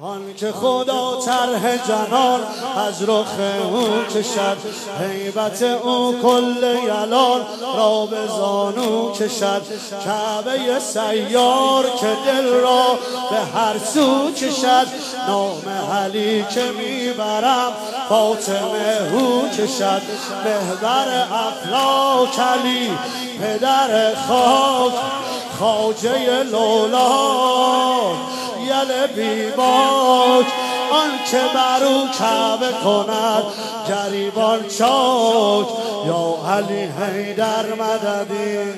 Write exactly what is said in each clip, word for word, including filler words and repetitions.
آن که خدا طرح جنان از رخ او کشد، هیبت او کل یلان را به زانو کشد. کعبه سیار که دل را به هر سو کشد، نام علی که میبرم فاطمه هو کشد. مهبر افلاک علی پدر خاک، خواجه لولا یل بیباک. آن که بر او کعبه کند گریبان چاک، یا علی حیدر مددی.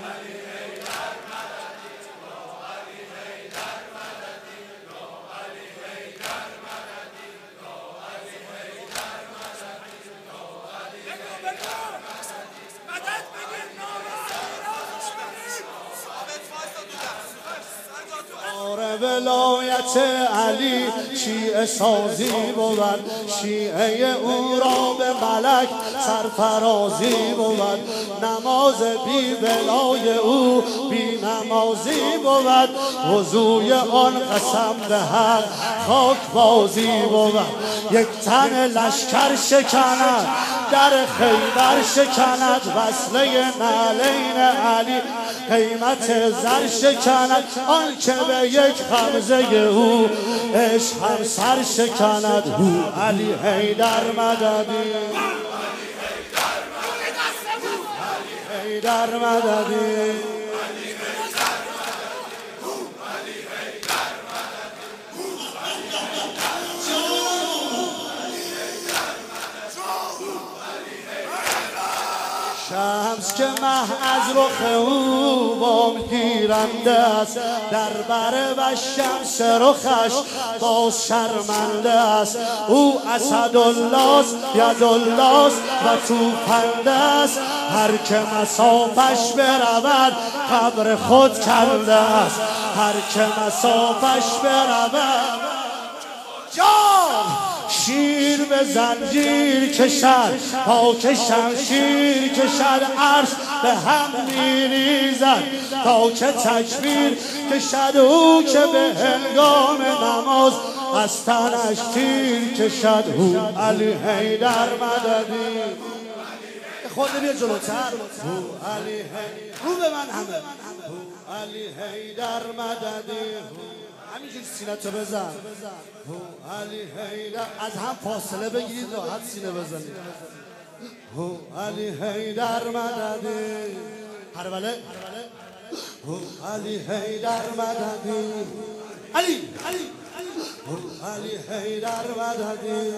ولایت علی شیعه سازی بود، شیعه او را به ملک سرفرازی بود. نماز بی ولای او بی نمازی بود، وضوی آن قسم به حق خاک بازی بود. یک تن لشکر شکند در خیبر شکند، وصله نعلین علی قیمت زر شکند. آن که به یک غمزه او عشق هم سر شکند، هو علی حیدر مددی. علی حیدر مددی. شمس که مه از رخ او بام گیرنده است، در بر و شمس رخش باز شرمنده است. او اسدالله است یدالله است و توفنده است، هر که مسافش برود قبر خود کرده است. هر که مسافش برود جان شیر به زنجیر کشد، پاک شمشیر کشد. عرش به هم میریزد تا که تکبیر کشد. او که به هنگام نماز از تنش تیر کشد، هو علی حیدر مددی. خود بیا جلوتر. هو علی حیدر، رو به من همه. هو علی حیدر مددی. همینجور سینه‌تو بزن. هو علی حیدر. از هم فاصله بگیرید راحت سینه بزنید. هو علی حیدر مددی. هروله. هو علی حیدر مددی. علی علی. هو علی حیدر مددی.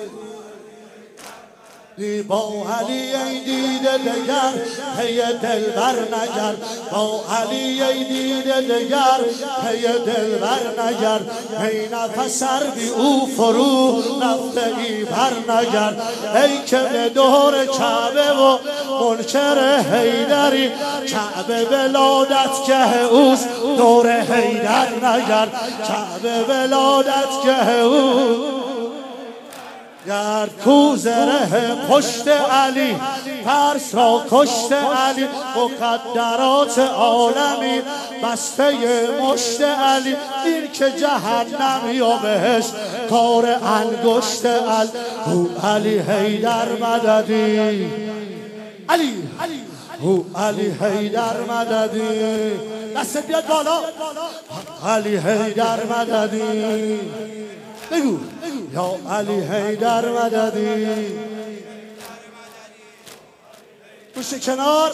با علی ای دیده دگر پی دلبر نگر، با علی ای دیده دگر پی دلبر نگر. ای نفس بی او فرو رفته ای بر نگر. ای که به دور کعبه و منکر حیدری، کعبه ولادت که اوست دور حیدر نگر. کعبه ولادت که اوست گرد کو زره پشت علی، ترس را کشت علی. مقدرات عالمی بسته مشت علی، این که جهنمی و بهشت کار انگشت علی. هو علی حیدر مددی. علی هو علی حیدر مددی. دست بیاد بالا. علی حیدر مددی. بگو یا علی حیدر مددی. گوش کنار.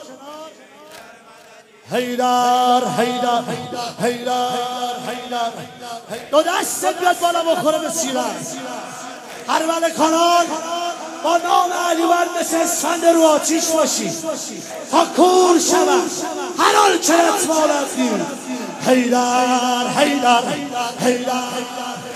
حیدر حیدر حیدر حیدر. دو دستت بیاد بالا بخوره به سیرت. هر ول کانال با نام علی ور مثل اسفند رو آتیش باشی تا کور شود هر آن که اتمالت دید. حیدر حیدر حیدر.